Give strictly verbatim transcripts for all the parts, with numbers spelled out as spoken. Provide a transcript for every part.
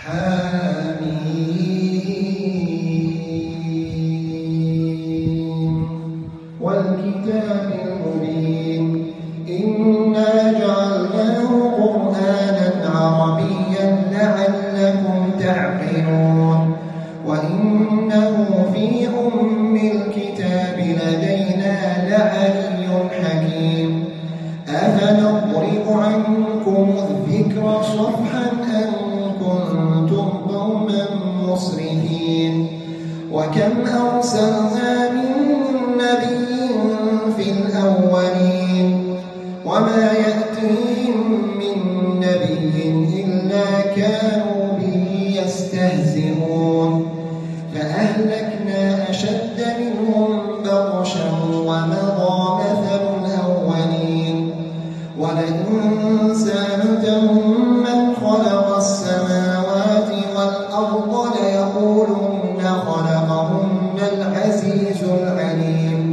حميم والكتاب المبين إنا جعلناه قرآنا عربيا لعلكم تعقلون وإنه في أم الكتاب لدينا لعلي حكيم أفنضرب عنكم الذكر صفحا أن كنتم قوما مسرفين وكم أرسلنا من نبي في الأولين وما يأتيهم من نبي إلا كانوا به يستهزئون فأهلكنا أشد منهم بطشا ومضى مثل الأولين ولئن سألتهم من خلق السماوات والأرض ليقولن خلقهن العزيز العليم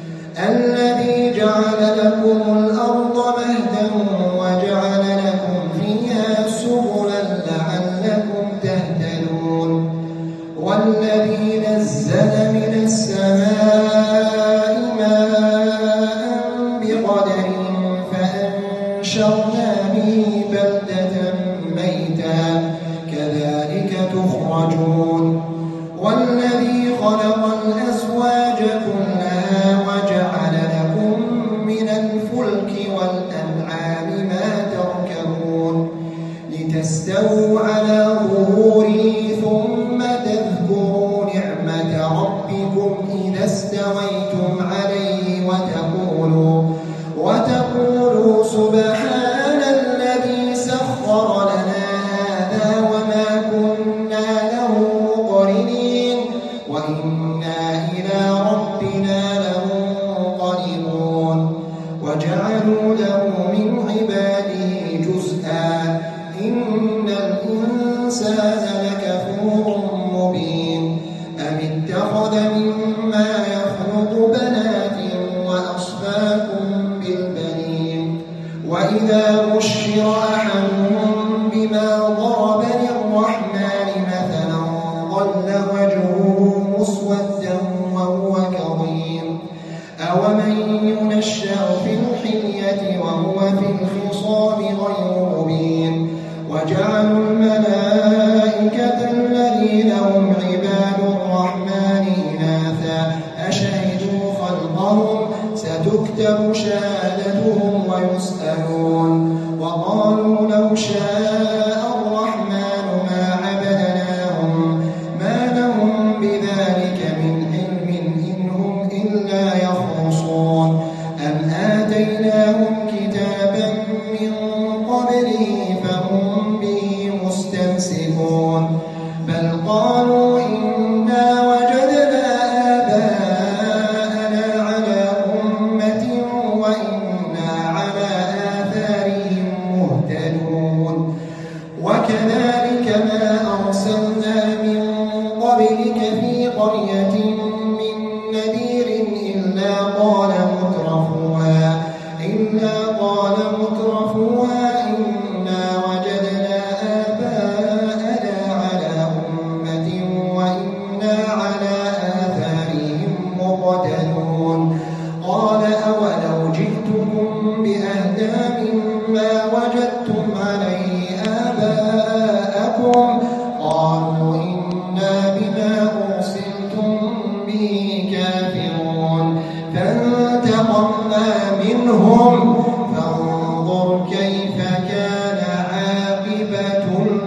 الذي جعل لكم الأرض مهدا وجعل لكم فيها سبلا لعلكم تهتدون والذي نزل من السماء ماء بقدر فأنشرنا به بلدة ميتا كذلك تخرجون والذي خلق الأزواج كلها وجعل لكم من الفلك والأنعام ما تركبون لتستووا على ظهوره ثم تذكروا نعمة ربكم إذا استويتم عليه وتقولوا وتقولوا سبحان الذي سخر لنا هذا وما كنا له مقرنين وإنا إلى ربنا لمنقلبون وجعلوا له من عباده جزءا إن الإنسان لكفور مبين أم اتخذ مما يخلق بنات وأصفاكم بالبنين وإذا بشر أحدهم بما ضرب للرحمن مثلا ظل وجهه مسودا وهو كظيم أومن ينشأ في الحلية وهو في الخصام غير مبين وجعلوا الملائكة الذين هم عباد الرحمن إناثا أشهدوا خلقهم ستكتب شهادتهم ويسألون وقالوا لو شاء الرحمن ما عبدناهم ما لهم بذلك من علم إن هم إلا يخرصون أم آتيناهم كتابا من قبله فهم به مستمسكون بل قالوا إنا وجدنا آباءنا على أمة وإنا على آثارهم مهتدون وكذلك ما أرسلنا من قبلك في قرية من نذير إلا قال مترفوها إلا قال مترفوها إنا وجدنا آباءنا على أمة وإنا على آثارهم مقتدون قال أولو جئتكم بأهدى مما وجدتم عليه آباءكم قالوا إنا بما أرسلتم به كافرون فانتقمنا منهم فانظر كيف كان عاقبة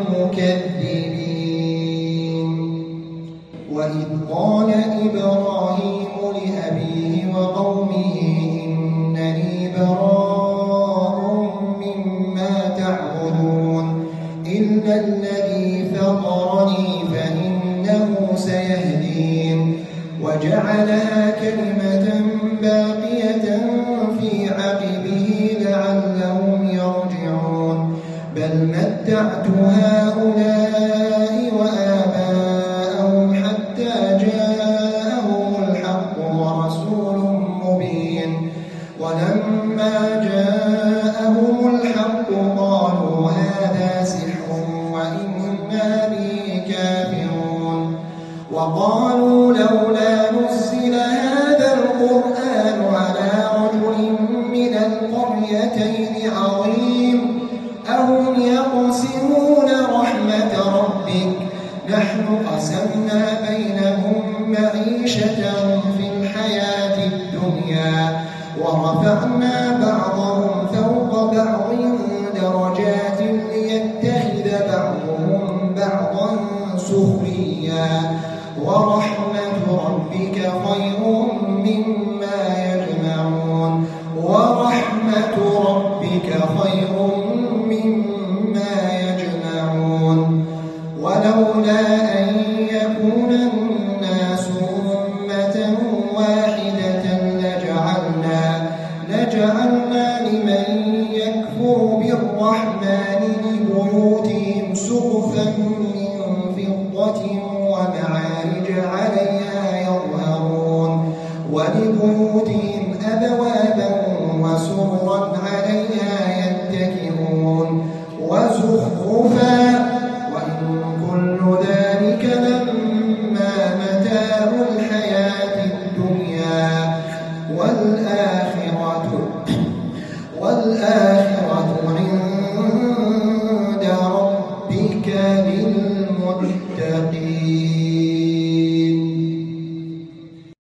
المكذبين وإذ قال إبراهيم لأبيه وقومه إنني براء مما تعبدون إلا الذي فطرني فإنه سيهدين وجعلها كلمة باقية في عقبه لعلهم يرجعون بل متعت هؤلاء وآباءهم حتى جاءهم الحق ورسول مبين ولما جاءهم الحق قالوا هذا سحر وإنا إنا به كافرون وقالوا لولا نزل هذا القرآن على رجل من القريتين عظيم أهم يقسمون رحمة ربك نحن قسمنا بينهم معيشتهم في الحياة الدنيا ورفعنا بعضهم فوق بعض درجات ليتخذ بعضهم بعضا سخريا ورحمة ربك خير مما يجمعون ورحمة ربك خير مما يجمعون ولولا أن يكون الناس أمة واحدة لجعلنا لجعلنا لمن يكفر بالرحمن لبيوتهم سقفا من فضة ومعارج عليها يظهرون ولبيوتهم أبوابا وسررا